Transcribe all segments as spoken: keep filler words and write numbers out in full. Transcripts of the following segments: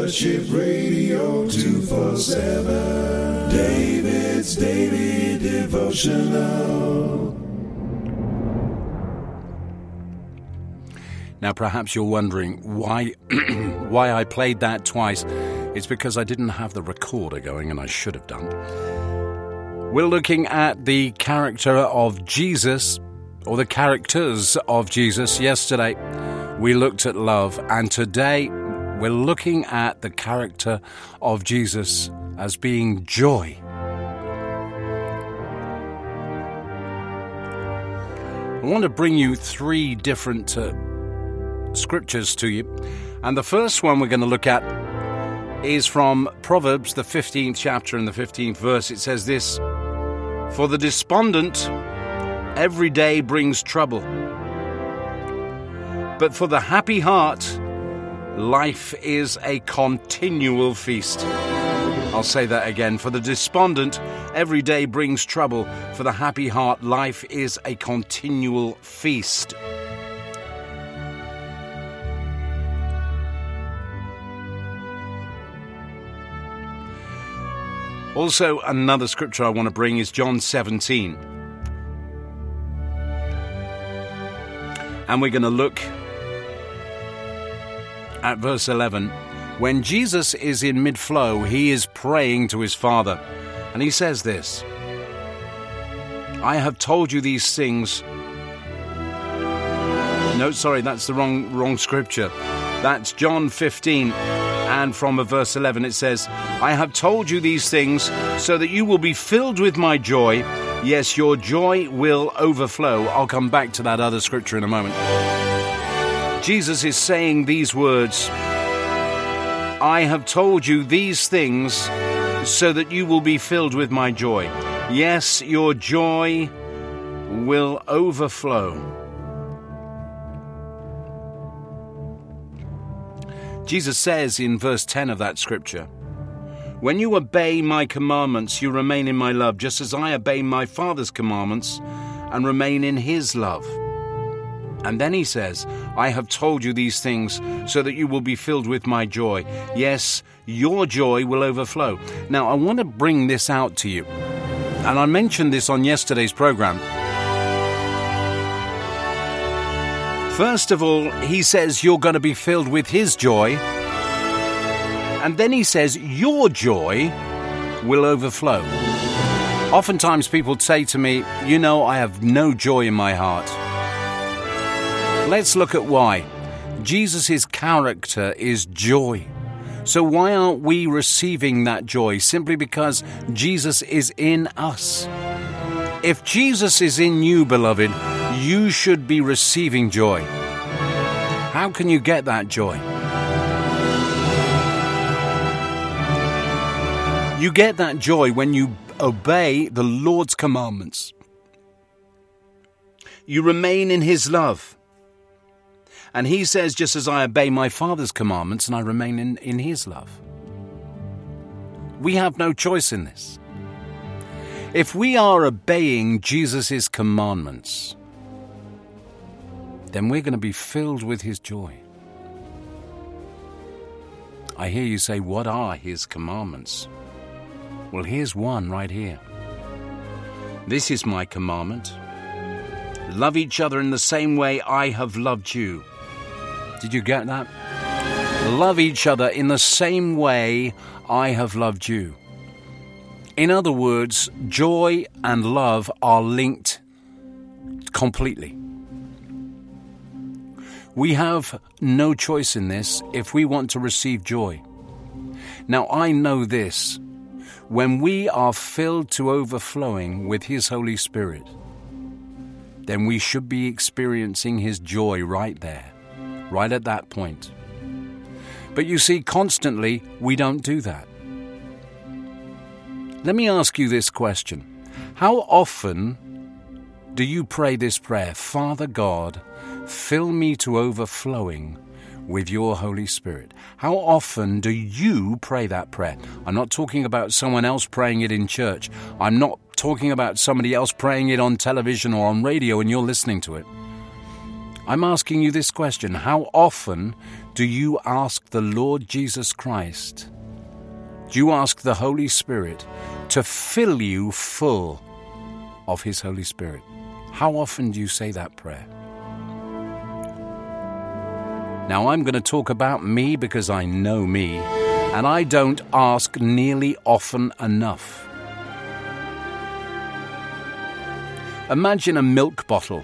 Worship Radio two forty-seven. David's Daily Devotional. Now, perhaps you're wondering why why I played that twice. It's because I didn't have the recorder going, and I should have done. We're looking at the character of Jesus, or the characters of Jesus. Yesterday, we looked at love, and today, we're looking at the character of Jesus as being joy. I want to bring you three different uh, scriptures to you. And the first one we're going to look at is from Proverbs, the fifteenth chapter and the fifteenth verse. It says this: "For the despondent, every day brings trouble. But for the happy heart, life is a continual feast." I'll say that again. For the despondent, every day brings trouble. For the happy heart, life is a continual feast. Also, another scripture I want to bring is John seventeen. And we're going to look at verse eleven. When Jesus is in mid-flow, he is praying to his Father. And he says this: "I have told you these things." No, sorry, that's the wrong, wrong scripture. That's John fifteen. And from verse eleven it says, "I have told you these things so that you will be filled with my joy. Yes, your joy will overflow." I'll come back to that other scripture in a moment. Jesus is saying these words: "I have told you these things so that you will be filled with my joy. Yes, your joy will overflow." Jesus says in verse ten of that scripture, "When you obey my commandments, you remain in my love, just as I obey my Father's commandments and remain in his love." And then he says, "I have told you these things so that you will be filled with my joy. Yes, your joy will overflow." Now, I want to bring this out to you. And I mentioned this on yesterday's program. First of all, he says you're going to be filled with his joy. And then he says your joy will overflow. Oftentimes people say to me, "You know, I have no joy in my heart." Let's look at why. Jesus' character is joy. So why aren't we receiving that joy? Simply because Jesus is in us. If Jesus is in you, beloved, you should be receiving joy. How can you get that joy? You get that joy when you obey the Lord's commandments. You remain in his love. And he says, just as I obey my Father's commandments and I remain in, in his love. We have no choice in this. If we are obeying Jesus' commandments, then we're going to be filled with his joy. I hear you say, what are his commandments? Well, here's one right here. "This is my commandment. Love each other in the same way I have loved you." Did you get that? Love each other in the same way I have loved you. In other words, joy and love are linked completely. We have no choice in this if we want to receive joy. Now, I know this. When we are filled to overflowing with his Holy Spirit, then we should be experiencing his joy right there, right at that point. But you see, constantly, we don't do that. Let me ask you this question. How often do you pray this prayer? "Father God, fill me to overflowing with your Holy Spirit." How often do you pray that prayer? I'm not talking about someone else praying it in church. I'm not talking about somebody else praying it on television or on radio and you're listening to it. I'm asking you this question. How often do you ask the Lord Jesus Christ, do you ask the Holy Spirit to fill you full of His Holy Spirit? How often do you say that prayer? Now, I'm going to talk about me because I know me, and I don't ask nearly often enough. Imagine a milk bottle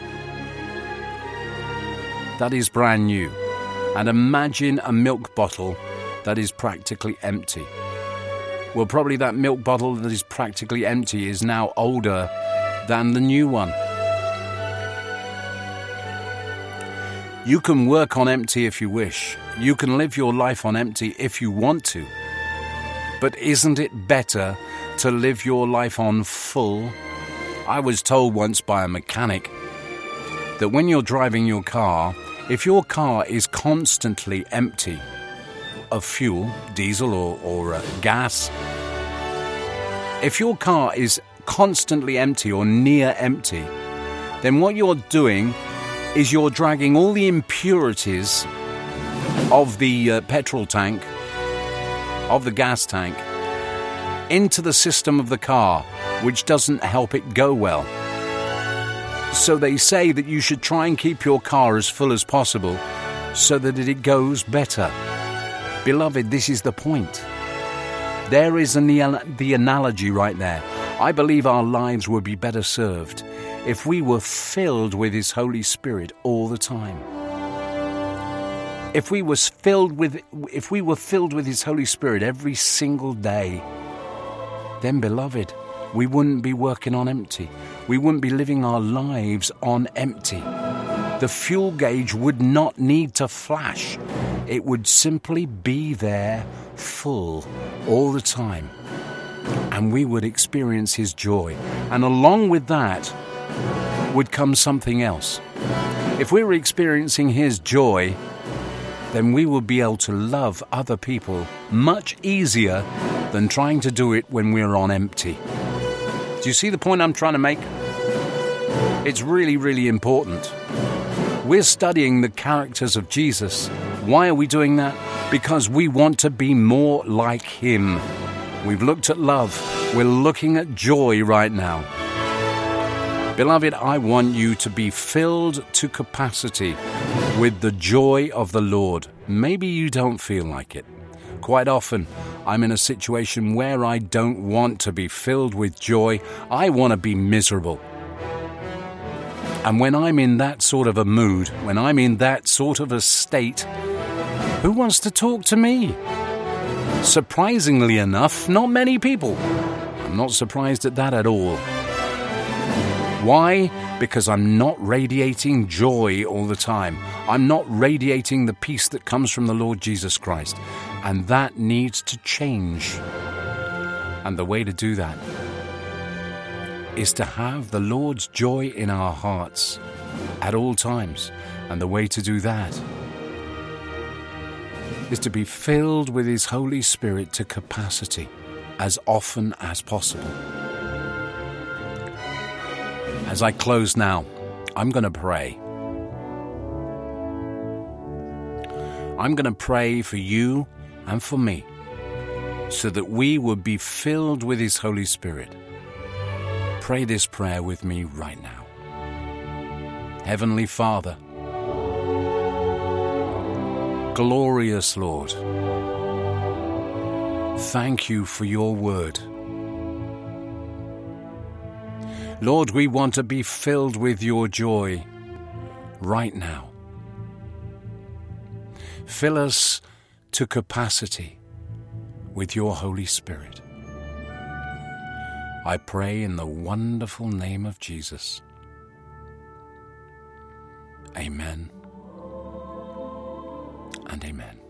that is brand new, and imagine a milk bottle that is practically empty. Well, probably that milk bottle that is practically empty is now older than the new one. You can work on empty if you wish. You can live your life on empty if you want to. But isn't it better to live your life on full? I was told once by a mechanic that when you're driving your car, if your car is constantly empty of fuel, diesel or, or uh, gas, if your car is constantly empty or near empty, then what you're doing is you're dragging all the impurities of the uh, petrol tank, of the gas tank, into the system of the car, which doesn't help it go well. So they say that you should try and keep your car as full as possible so that it goes better. Beloved, this is the point. There is an, the analogy right there. I believe our lives would be better served if we were filled with His Holy Spirit all the time. If we was filled with, if we were filled with His Holy Spirit every single day, then, beloved, we wouldn't be working on empty. We wouldn't be living our lives on empty. The fuel gauge would not need to flash. It would simply be there full all the time. And we would experience His joy. And along with that would come something else. If we were experiencing His joy, then we would be able to love other people much easier than trying to do it when we're on empty. Do you see the point I'm trying to make? It's really, really important. We're studying the characters of Jesus. Why are we doing that? Because we want to be more like Him. We've looked at love. We're looking at joy right now. Beloved, I want you to be filled to capacity with the joy of the Lord. Maybe you don't feel like it. Quite often, I'm in a situation where I don't want to be filled with joy. I want to be miserable. And when I'm in that sort of a mood, when I'm in that sort of a state, who wants to talk to me? Surprisingly enough, not many people. I'm not surprised at that at all. Why? Because I'm not radiating joy all the time. I'm not radiating the peace that comes from the Lord Jesus Christ. And that needs to change. And the way to do that is to have the Lord's joy in our hearts at all times. And the way to do that is to be filled with His Holy Spirit to capacity as often as possible. As I close now, I'm going to pray. I'm going to pray for you and for me so that we would be filled with His Holy Spirit. Pray this prayer with me right now. Heavenly Father, glorious Lord, thank you for your word. Lord, we want to be filled with your joy right now. Fill us to capacity with your Holy Spirit. I pray in the wonderful name of Jesus. Amen and amen.